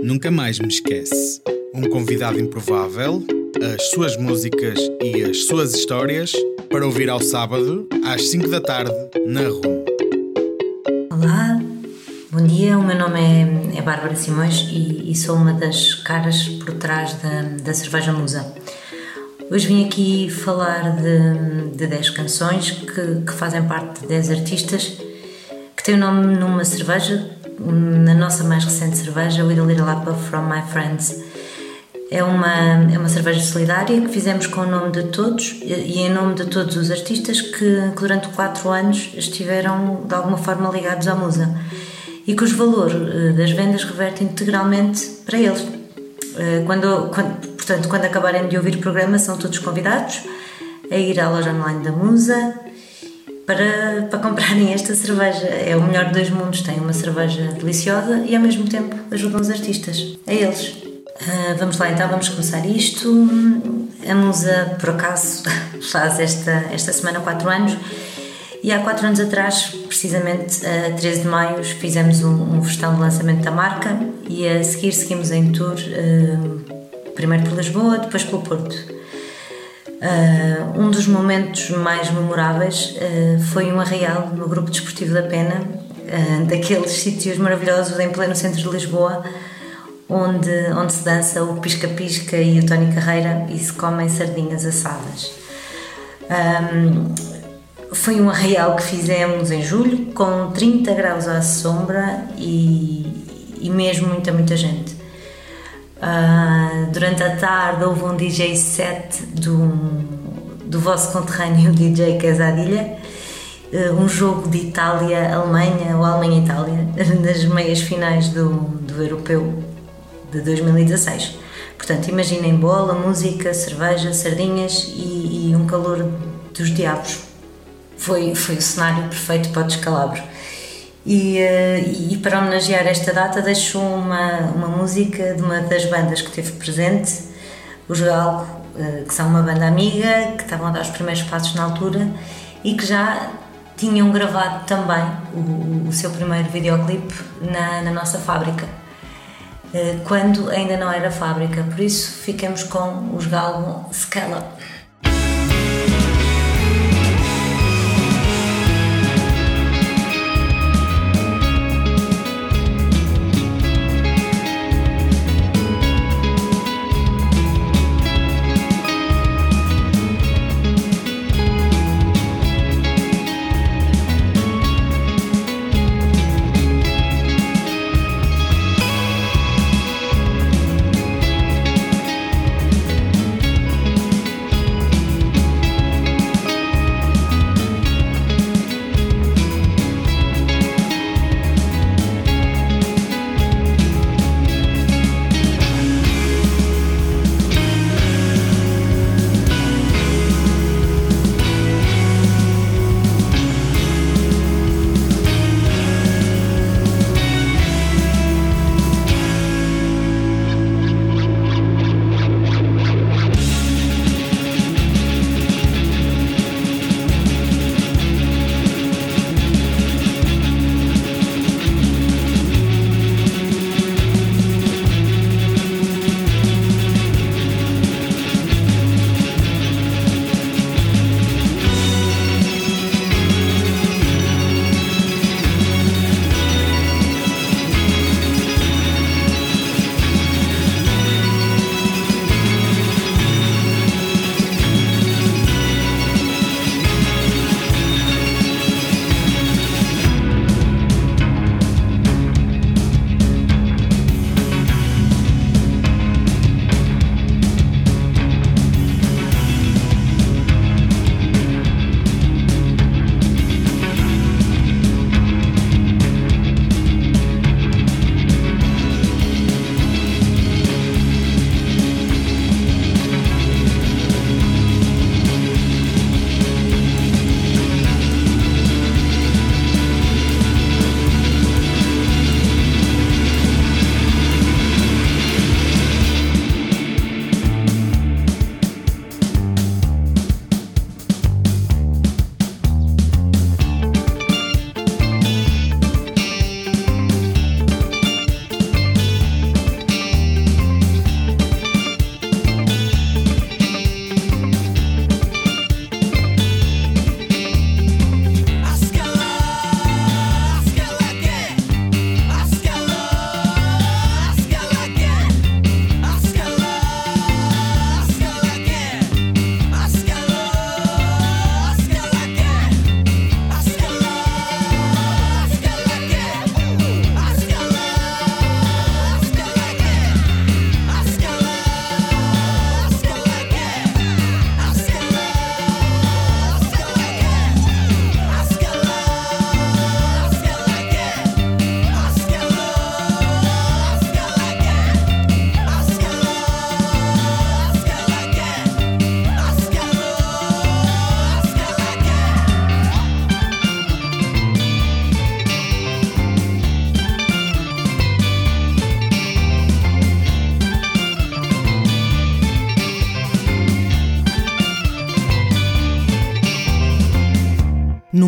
Nunca Mais Me Esquece. Um convidado improvável, as suas músicas e as suas histórias para ouvir ao sábado, às 5 da tarde, na RUM. Olá, bom dia, o meu nome é Bárbara Simões e sou uma das caras por trás da Cerveja Musa. Hoje vim aqui falar de 10 canções que fazem parte de 10 artistas que têm o nome numa cerveja, na nossa mais recente cerveja, With a Little Apple From My Friends. É uma cerveja solidária que fizemos com o nome de todos e em nome de todos os artistas que durante 4 anos estiveram de alguma forma ligados à Musa e cujo valor das vendas reverte integralmente para eles. Portanto, quando acabarem de ouvir o programa, são todos convidados a ir à loja online da Musa para comprarem esta cerveja. É o melhor de dois mundos, tem uma cerveja deliciosa e ao mesmo tempo ajudam os artistas, a eles. Vamos lá então, vamos começar isto. A Musa, por acaso, faz esta semana 4 anos e há 4 anos atrás, precisamente a 13 de maio, fizemos um festão de lançamento da marca e a seguir seguimos em tour, primeiro por Lisboa, depois pelo Porto. Um dos momentos mais memoráveis foi um arraial no Grupo Desportivo da Pena, daqueles sítios maravilhosos em pleno centro de Lisboa, onde se dança o pisca-pisca e o Tony Carreira e se comem sardinhas assadas. Foi um arraial que fizemos em julho, com 30 graus à sombra e mesmo muita gente. Durante a tarde houve um DJ set do vosso conterrâneo DJ Casadilha, um jogo de Itália-Alemanha ou Alemanha-Itália nas meias finais do Europeu de 2016. Portanto, imaginem bola, música, cerveja, sardinhas e um calor dos diabos. Foi o cenário perfeito para o descalabro. E para homenagear esta data deixo uma música de uma das bandas que esteve presente, os Galgo, que são uma banda amiga, que estavam a dar os primeiros passos na altura e que já tinham gravado também o seu primeiro videoclipe na nossa fábrica, quando ainda não era fábrica. Por isso ficamos com os Galgo Scala.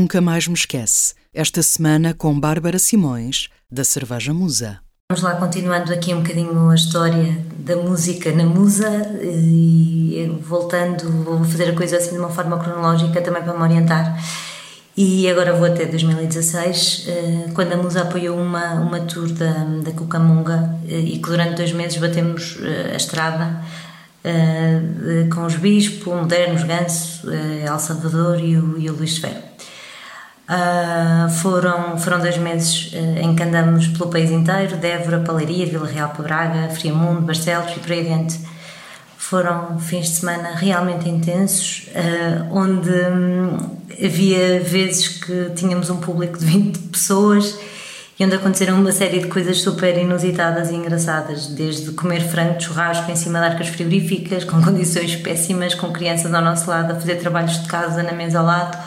Nunca Mais Me Esquece, esta semana com Bárbara Simões, da Cerveja Musa. Vamos lá, continuando aqui um bocadinho a história da música na Musa e voltando, vou fazer a coisa assim de uma forma cronológica também para me orientar. E agora vou até 2016, quando a Musa apoiou uma tour da Cucamonga e que durante 2 meses batemos a estrada com os Bispo, Modernos, Ganso, El Salvador e o Luís Ferro. Foram 2 meses em que andamos pelo país inteiro, de Évora para Leiria, Vila Real para Braga, Friamundo, Barcelos e por aí adiante. Foram fins de semana realmente intensos, onde havia vezes que tínhamos um público de 20 pessoas e onde aconteceram uma série de coisas super inusitadas e engraçadas, desde comer frango de churrasco em cima de arcas frigoríficas, com condições péssimas, com crianças ao nosso lado, a fazer trabalhos de casa na mesa ao lado.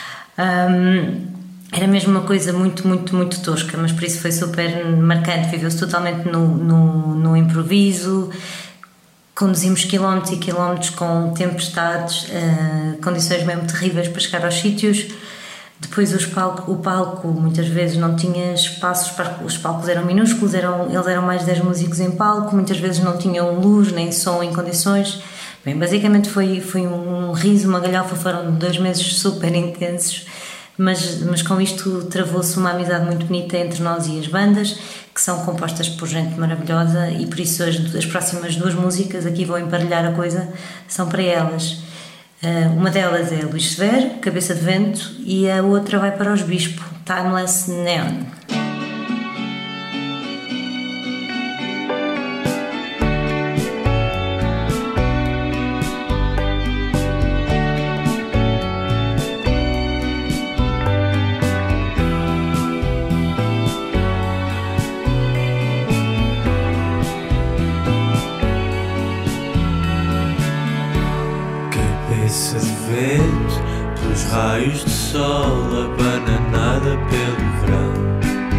Era mesmo uma coisa muito, muito, muito tosca, mas por isso foi super marcante, viveu-se totalmente no improviso. Conduzimos quilómetros e quilómetros com tempestades, condições mesmo terríveis para chegar aos sítios. Depois o palco muitas vezes não tinha espaços, os palcos eram minúsculos, eles eram mais 10 músicos em palco, muitas vezes não tinham luz nem som em condições. Bem, basicamente foi um riso, uma galhofa, foram 2 meses super intensos, mas com isto travou-se uma amizade muito bonita entre nós e as bandas, que são compostas por gente maravilhosa, e por isso as próximas 2 músicas, aqui vou emparelhar a coisa, são para elas. Uma delas é Luís Severo, Cabeça de Vento, e a outra vai para os Bispo, Timeless Neon. Cabeça de vento, pelos raios de sol, abananada pelo verão.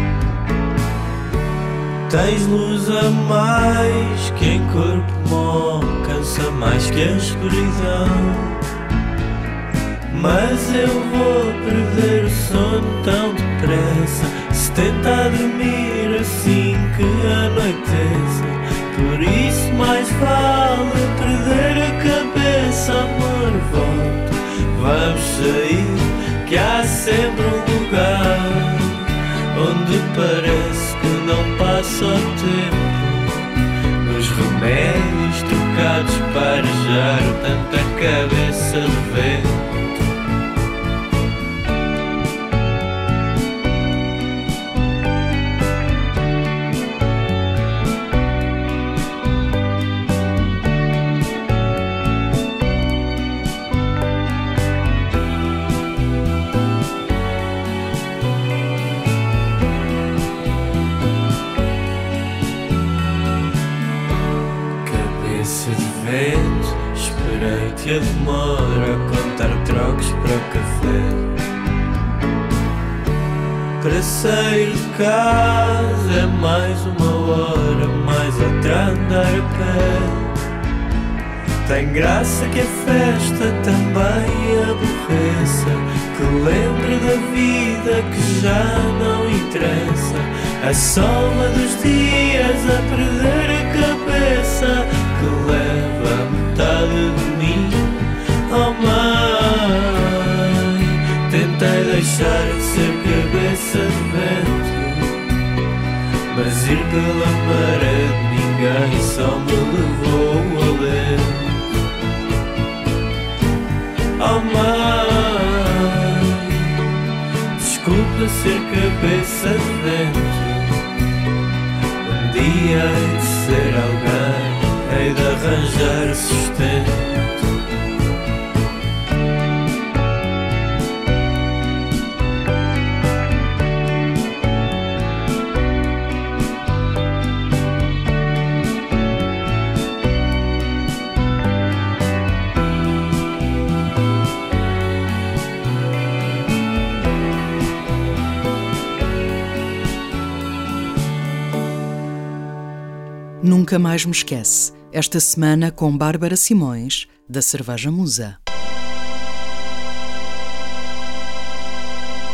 Tens luz a mais que em corpo mó, cansa mais que a escuridão. Mas eu vou perder o sono tão depressa, se tentar dormir assim que anoiteça. Por isso mais vale perder a cabeça, amor, volta. Vamos sair, que há sempre um lugar onde parece que não passa o tempo. Os remédios trocados para arejar tanta cabeça de vento. Esperei-te a demora a contar trocos para o café. Para sair de casa é mais 1 hora, mais outra andar a pé. Tem graça que a festa também aborreça, que lembre da vida que já não interessa. A soma dos dias a perder a cabeça, que leva a metade de mim. Oh mãe, tentei deixar de ser cabeça de vento, mas ir pela maré de ninguém só me levou ao lento. Oh mãe, desculpa ser cabeça de vento. Um dia hei de ser alguém, hei de arranjar sustento. Nunca Mais Me Esquece, esta semana com Bárbara Simões, da Cerveja Musa.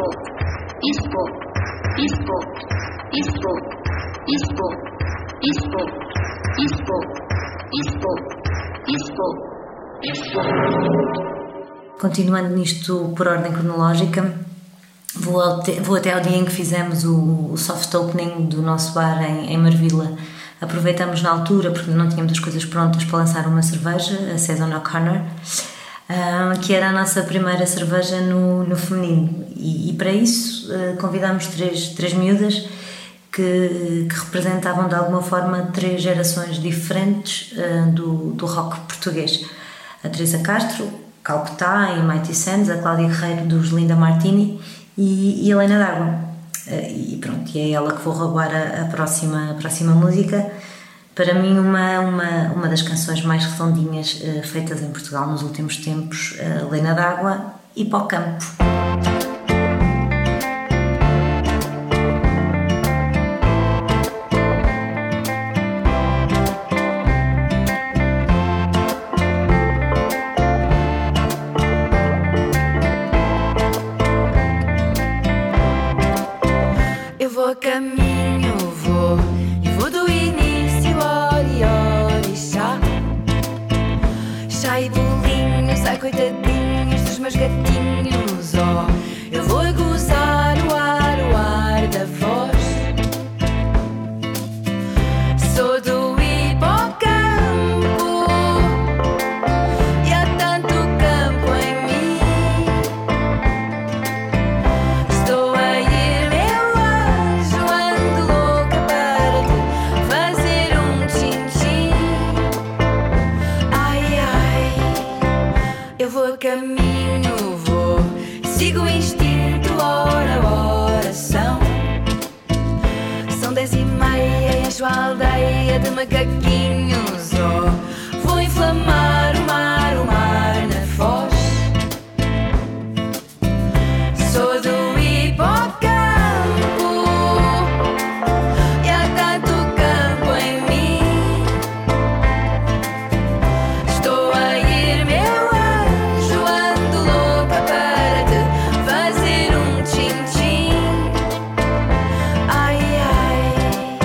Continuando nisto por ordem cronológica, vou até ao dia em que fizemos o soft opening do nosso bar em Marvila. Aproveitamos na altura, porque não tínhamos as coisas prontas, para lançar uma cerveja, a Saison O'Connor, que era a nossa primeira cerveja no feminino. E para isso convidámos três miúdas que representavam de alguma forma 3 gerações diferentes do rock português. A Teresa Castro, Calcutá e Mighty Sands, a Cláudia Guerreiro dos Linda Martini e Helena D'Água. E pronto, e é ela que vou roubar a próxima música. Para mim, uma das canções mais redondinhas feitas em Portugal nos últimos tempos, Helena D'Água e Para o Campo. Vou do início, orixá. Chá e bolinhos, ai coitadinhos dos meus gatinhos, eu vou a gozar o ar da voz. Sou do hipocampo e há tanto campo em mim. Estou a ir, meu anjo, ando louca para te fazer um tchim-tchim. Ai, ai, eu vou a caminho, sigo o instinto, ora são 10:30, encho a aldeia de macaquinhos, vou inflamar o mar na foz. Sou do hipocampo e há tanto campo em mim. Estou a ir, meu anjo, ando louca para te fazer um tchim-tchim. Ai, ai.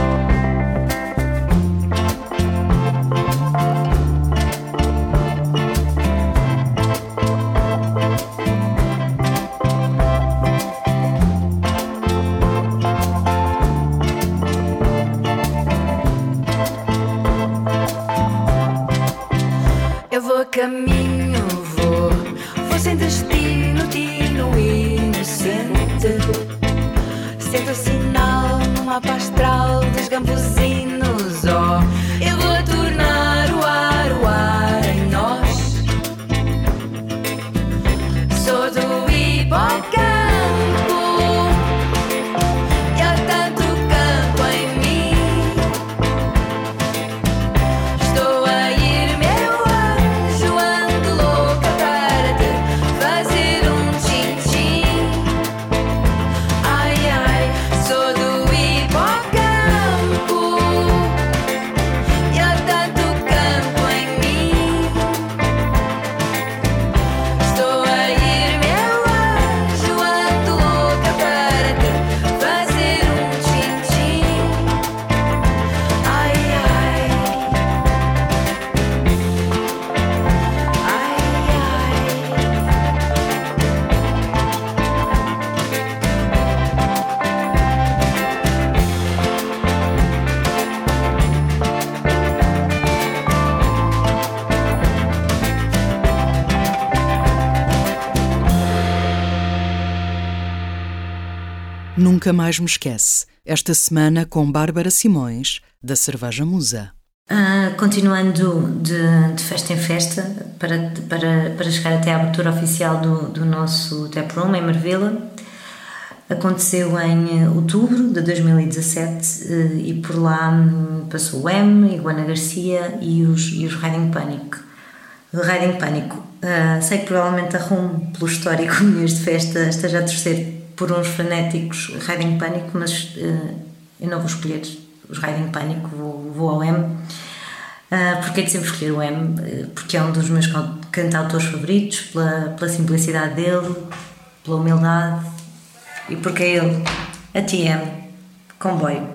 Eu vou a caminho, vou sem destino, tino inocente. Sento o sinal no mapa astral dos gambuzinos, eu vou a tornar o ar em nós. Sou do hipocampo e há tanto campo em mim. Estou a ir, meu anjo, ando louca para te fazer um tchim-tchim. Ai, ai, sou do hipocampo e há tanto campo em mim. Estou a ir, meu anjo, ando louca para te fazer um tchim-tchim. Ai, ai. Ai, Nunca mais me esquece. Esta semana com Bárbara Simões, da Cerveja Musa. Continuando de festa em festa, para chegar até à abertura oficial do nosso taproom em Marvila, aconteceu em outubro de 2017 e por lá passou o M, Iguana Garcia e os Riding Pânico. Sei que provavelmente a RUM, pelo histórico neste festa, esteja a torcer por uns frenéticos Riding Pânico, mas eu não vou escolher os Riding Pânico, vou ao M. Porque é de sempre escolher o M, porque é um dos meus cantautores favoritos, pela simplicidade dele, pela humildade E porque é ele, a TM, Comboio.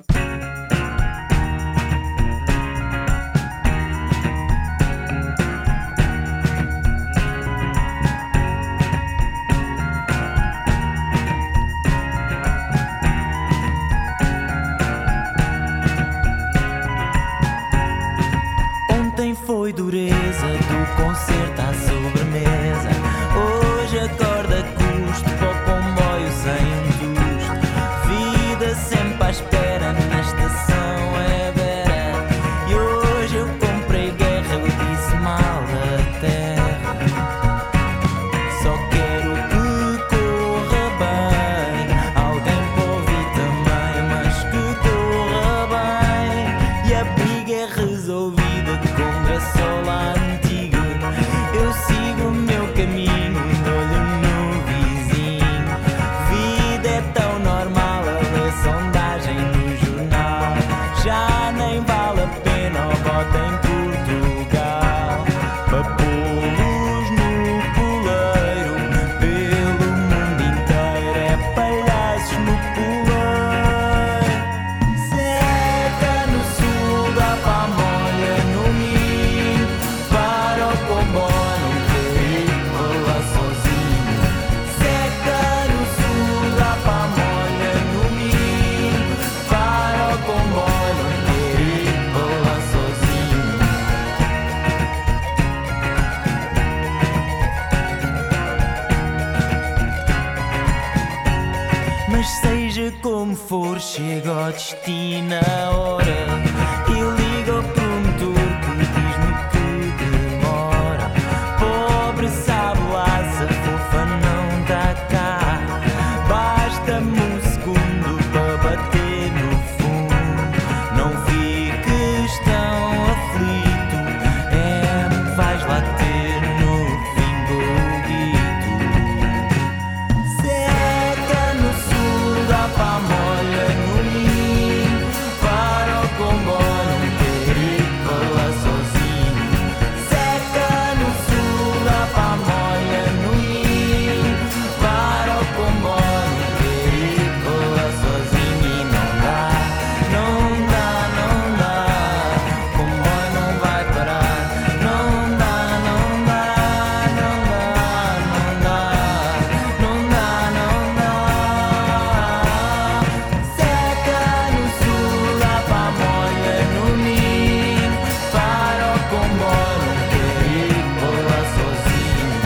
Foi dureza do concerto à sobremesa. Hoje acorda custo para o comboio sem um tusto. Vida sempre à espera na estação é vera. E hoje eu comprei guerra, eu disse mal da terra. Só quero que corra bem. Alguém para ouvir também, mas que corra bem. E a briga é resolvida com graçola antiga. Eu sigo o meu caminho, olho no vizinho. Vida é tão normal, a ler sondagem no jornal. Já nem vale a pena o voto em Portugal. Para pô-los no poleiro, pelo mundo inteiro é palhaços no poleiro. Seca no sul da Pamonha, no Minho, para o comboio não querer lá sozinho. Seca no sul da Pamonha, no Minho, para o comboio não querer lá sozinho. Mas seja como for, chega ao destino a hora. E liga ao promotor que diz-me que demora. Pobre sabe lá se a fofa não está cá. Basta-me um segundo para bater no fundo. Não fiques tão aflito, vais lá ter no fim do guito. Seca no sul da Pamonha, no Minho, para o comboio não querer lá sozinho. Seca no sul da Pamonha, no Minho, para o comboio não querer lá sozinho. E não dá, não dá, não dá. O comboio não vai parar. Não dá, não dá, não dá, não dá, não dá, não dá. Seca no sul da Pamonha, no Minho, para o comboio não querer lá sozinho.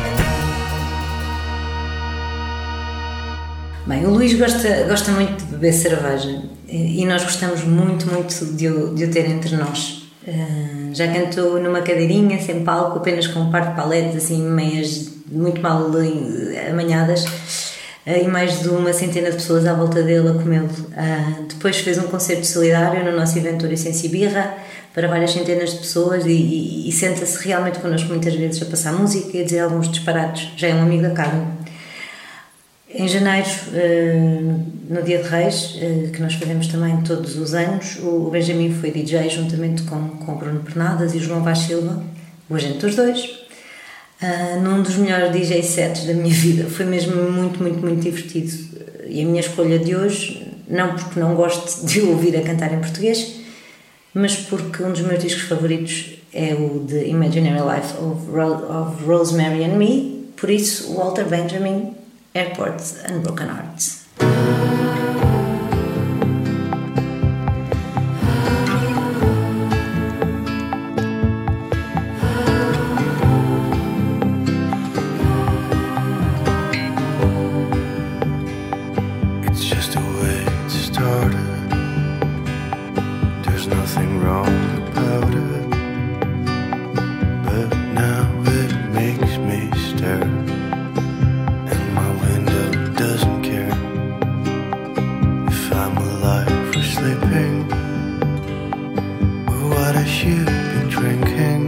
Bem, o Luís gosta muito de beber cerveja e nós gostamos muito de o ter entre nós. Já cantou numa cadeirinha, sem palco, apenas com um par de paletes, assim, meias muito mal amanhadas, e mais de uma centena de pessoas à volta dele a comê-lo. Depois fez um concerto solidário no nosso evento Ouricense e Birra para várias centenas de pessoas e senta-se realmente connosco muitas vezes a passar música e a dizer alguns disparates. Já é um amigo da Carmen. Em janeiro, no Dia de Reis, que nós fazemos também todos os anos, o Benjamin foi DJ juntamente com o Bruno Pernadas e o João Vaz Silva, o agente dos dois, num dos melhores DJ sets da minha vida. Foi mesmo muito divertido. E a minha escolha de hoje, não porque não gosto de o ouvir a cantar em português, mas porque um dos meus discos favoritos é o The Imaginary Life of Rosemary and Me, por isso Walter Benjamin, Airports and Broken Hearts. It's just a way it started. There's nothing wrong about it, but now it makes me stare. Doesn't care if I'm alive or sleeping, or what I should be drinking,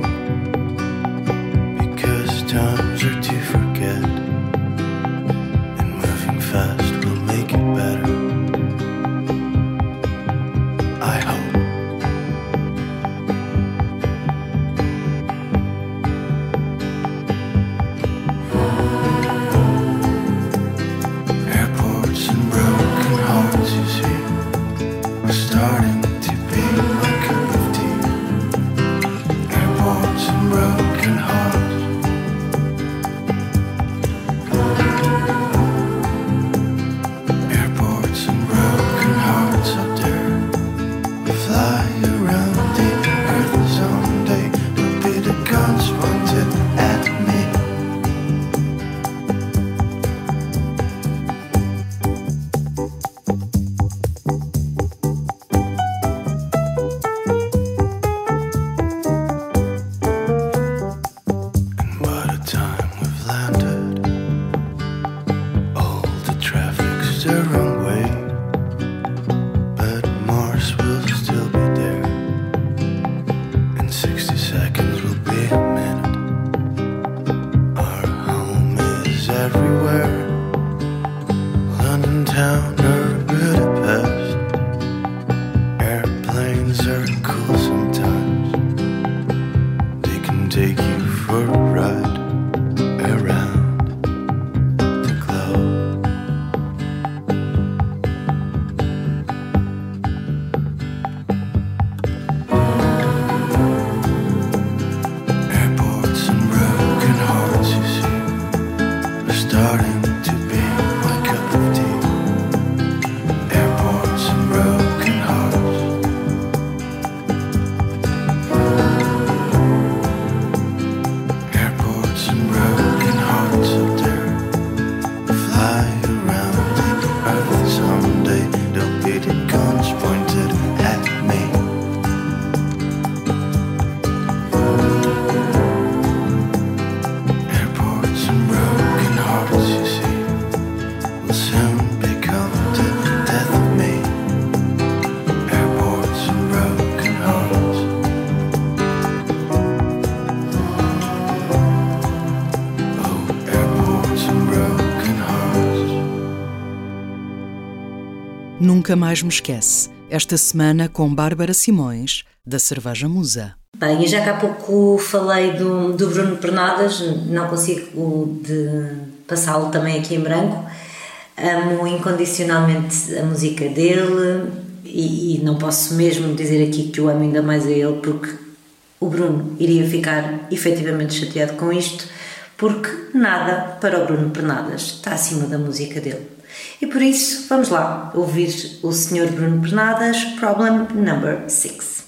because times are to forget, and moving fast will make it better. I hope. is everywhere. London town or Budapest. Airplanes are cool sometimes. They can take you for a ride around the globe. Airports and broken hearts, you see, are starting to be my cup of tea. Airports and broken hearts. Airports and broken hearts out there fly around the earth someday. There'll be the guns pointed at me. Airports and broken hearts, you see, will soon become the death of me. Airports and broken hearts. Oh, airports and broken hearts. Nunca mais me esquece. Esta semana com Bárbara Simões, da Cerveja Musa. Bem, e já que há pouco falei do Bruno Pernadas, não consigo de passá-lo também aqui em branco. Amo incondicionalmente a música dele e não posso mesmo dizer aqui que o amo ainda mais a ele, porque o Bruno iria ficar efetivamente chateado com isto, porque nada para o Bruno Pernadas está acima da música dele. E por isso, vamos lá ouvir o Sr. Bruno Pernadas, Problem Number 6.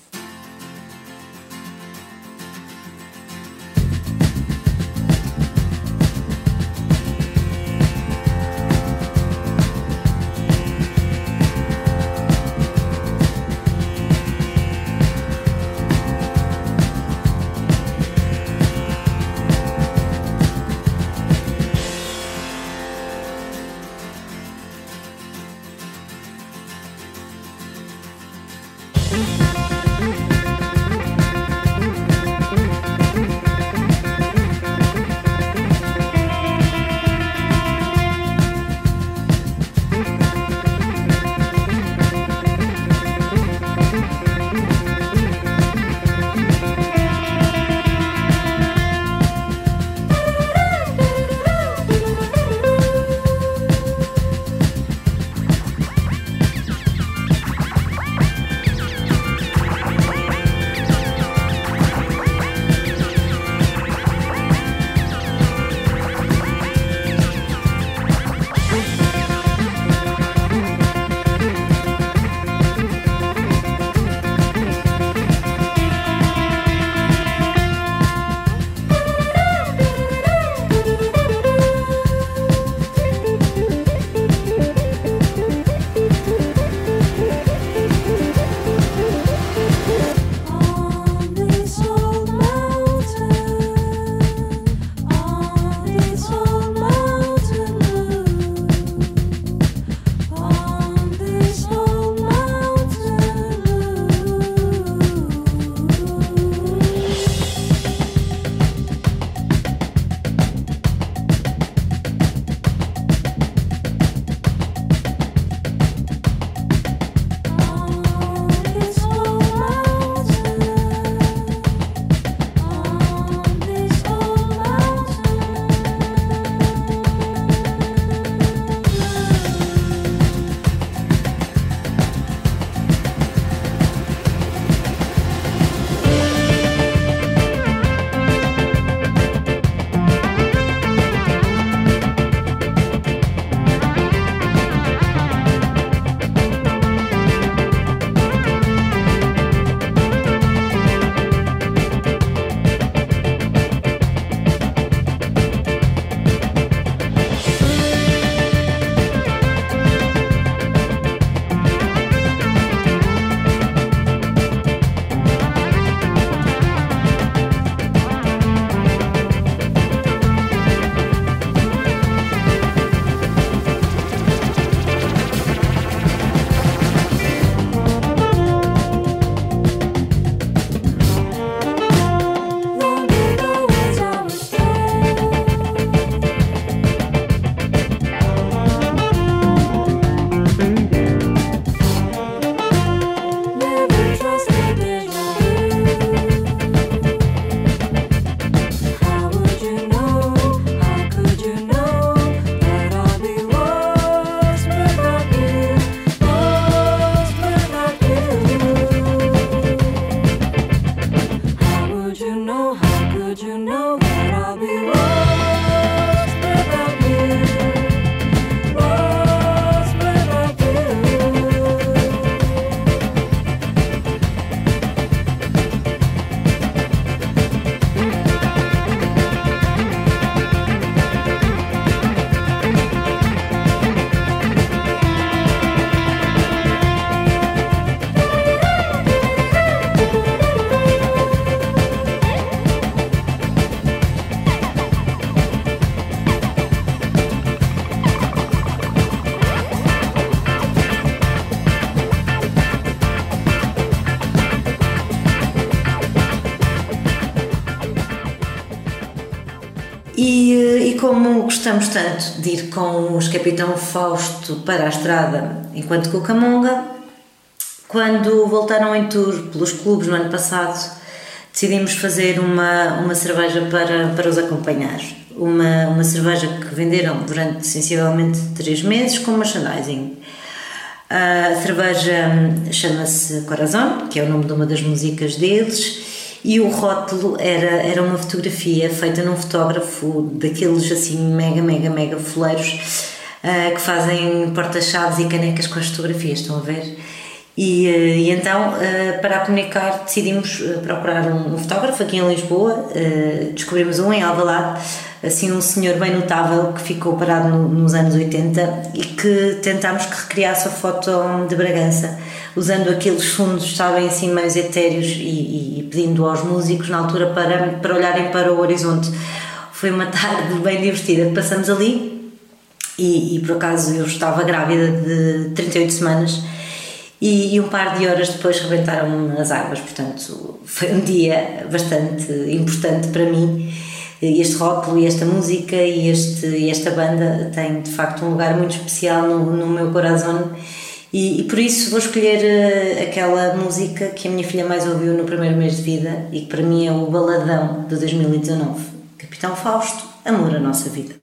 como gostamos tanto de ir com os Capitão Fausto para a estrada enquanto Cucamonga, quando voltaram em tour pelos clubes no ano passado, decidimos fazer uma cerveja para os acompanhar. Uma cerveja que venderam durante sensivelmente 3 meses com merchandising. A cerveja chama-se Corazón, que é o nome de uma das músicas deles, e o rótulo era uma fotografia feita num fotógrafo daqueles assim mega foleiros que fazem porta-chaves e canecas com as fotografias, estão a ver? E então, para a comunicar, decidimos procurar um fotógrafo aqui em Lisboa. Descobrimos um em Alvalade, assim um senhor bem notável que ficou parado nos anos 80 e que tentámos que recriasse a foto de Bragança, usando aqueles fundos, sabem, assim meio etéreos e pedindo aos músicos na altura para olharem para o horizonte. Foi uma tarde bem divertida que passamos ali e por acaso eu estava grávida de 38 semanas e um par de horas depois rebentaram as águas, portanto foi um dia bastante importante para mim. Este rótulo e esta música e esta banda têm de facto um lugar muito especial no meu coração e por isso vou escolher aquela música que a minha filha mais ouviu no primeiro mês de vida e que para mim é o baladão de 2019, Capitão Fausto, Amor à Nossa Vida.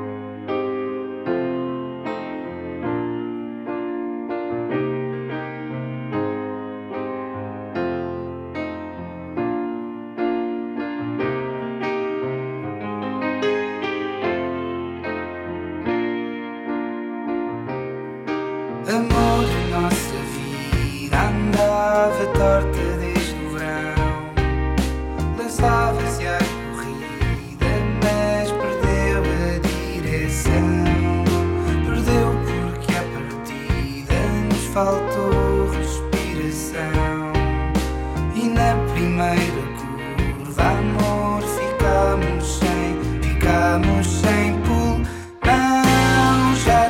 Amor, a nossa vida andava torta desde o verão. Lançava-se à corrida, mas perdeu a direção. Perdeu porque à partida nos faltou respiração. E na primeira curva, amor, ficámos sem pulmão. Já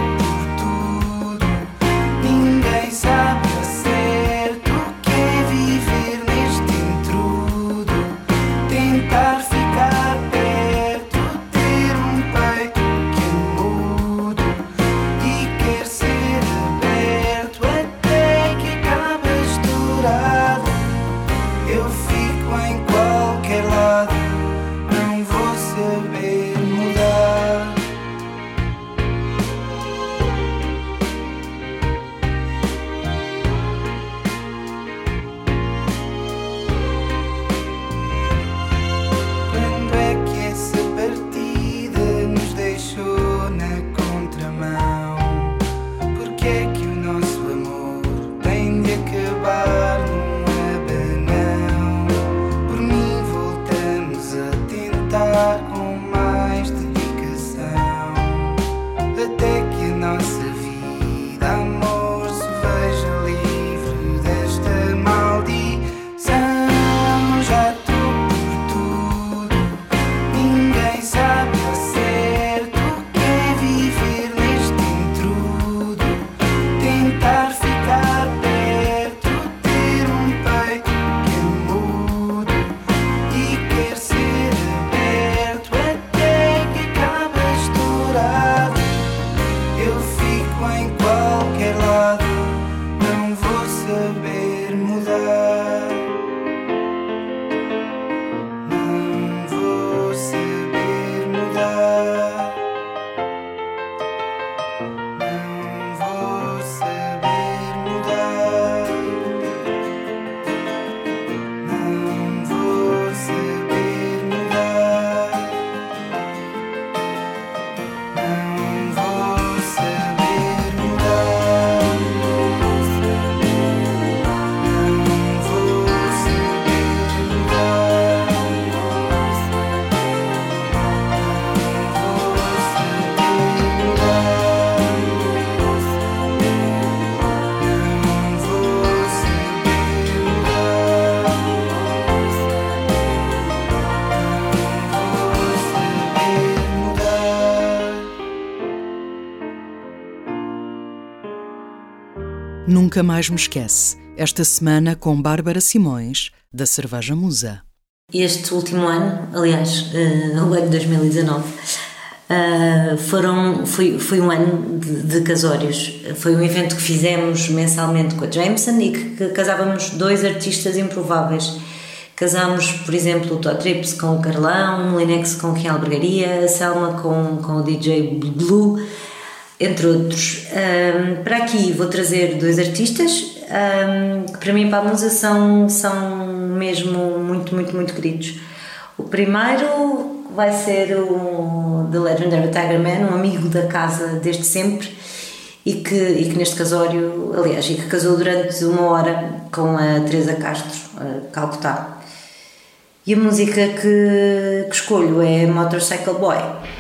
Nunca Mais Me Esquece, esta semana com Bárbara Simões, da Cerveja Musa. Este último ano, aliás, o ano de 2019, Foi um ano de casórios. Foi um evento que fizemos mensalmente com a Jameson e que casávamos 2 artistas improváveis. Casámos, por exemplo, o Todd Trips com o Carlão, o Linex com o Kim Albergaria, a Selma com o DJ Blue, entre outros. Para aqui vou trazer 2 artistas que para mim, para a música, são mesmo muito, muito, muito queridos. O primeiro vai ser o The Legendary Tiger Man, um amigo da casa desde sempre e que neste casório, aliás, e que casou durante 1 hora com a Teresa Castro, Calcutá. E a música que escolho é Motorcycle Boy.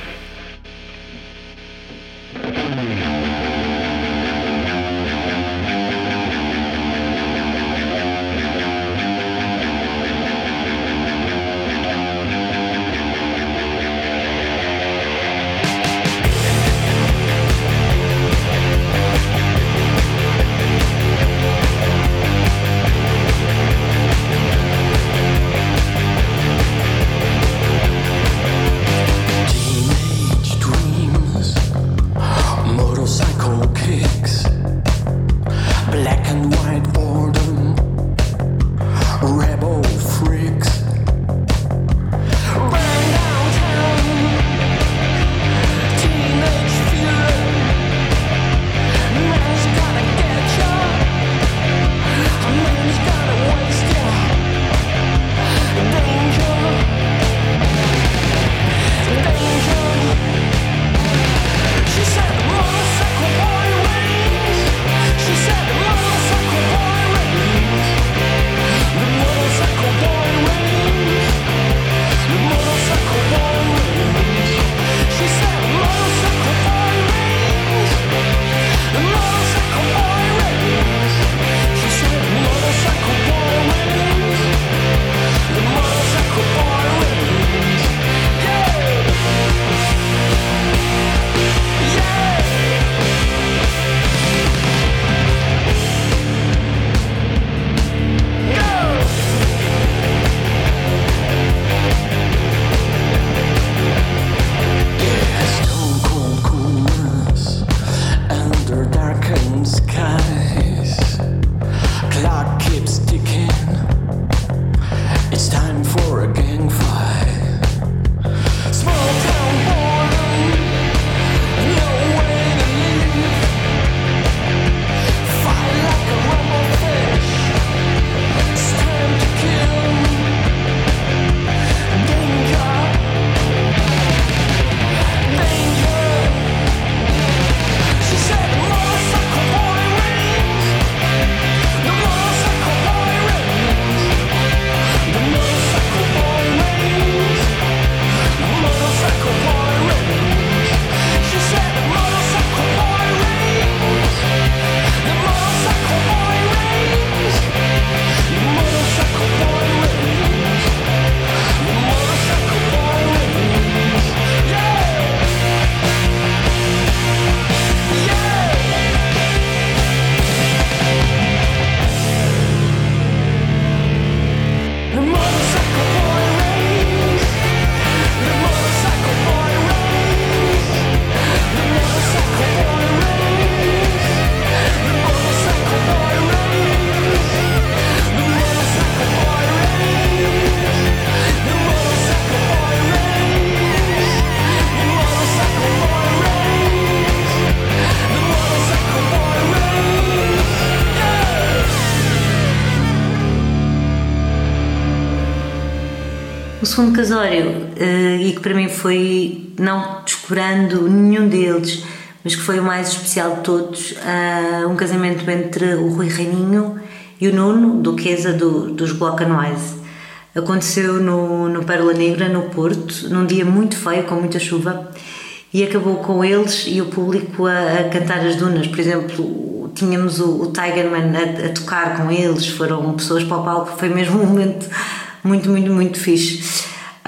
O segundo casório, e que para mim foi, não descurando nenhum deles, mas que foi o mais especial de todos, um casamento entre o Rui Reininho e o Nuno, duquesa dos Glock & Wise. Aconteceu no Pérola Negra, no Porto, num dia muito feio, com muita chuva, e acabou com eles e o público a cantar as dunas. Por exemplo, tínhamos o Tigerman a tocar com eles, foram pessoas para o palco, foi mesmo um momento muito, muito, muito fixe.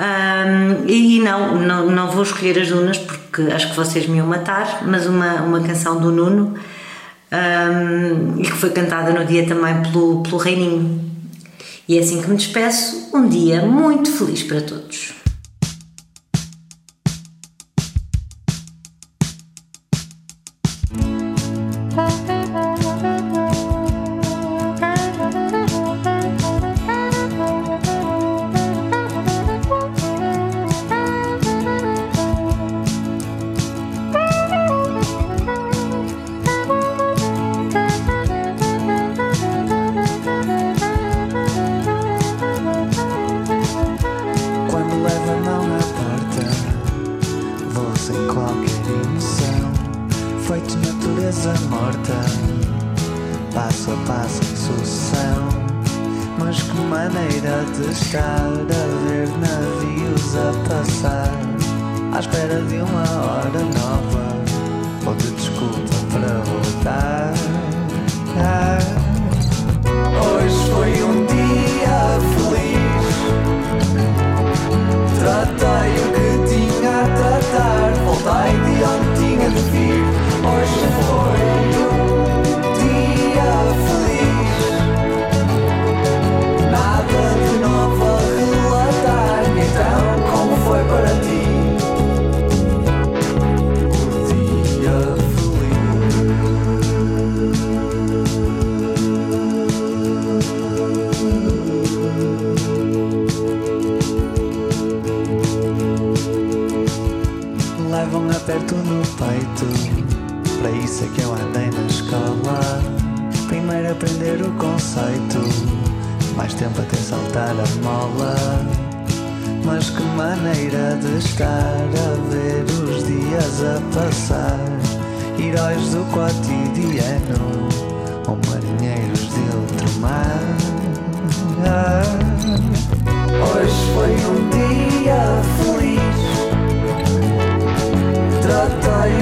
E não vou escolher as dunas porque acho que vocês me iam matar, mas uma canção do Nuno, e que foi cantada no dia também pelo Reininho. E é assim que me despeço, um dia muito feliz para todos. qualquer emoção, feito natureza morta, passo a passo em sucessão. Mas que maneira de estar a ver navios a passar, à espera de uma hora nova ou de desculpa para voltar. Hoje foi um dia feliz, tratei o que tinha a tratar, voltei de onde tinha de vir. Hoje foi um dia feliz, nada de novo a relatar. Então, como foi para ti o dia feliz? Levam aperto no peito, para isso é que eu andei na escola. Primeiro aprender o conceito, mais tempo até saltar a mola. Mas que maneira de estar a ver os dias a passar, heróis do cotidiano ou marinheiros de outro mar. Hoje foi um dia feliz, tratei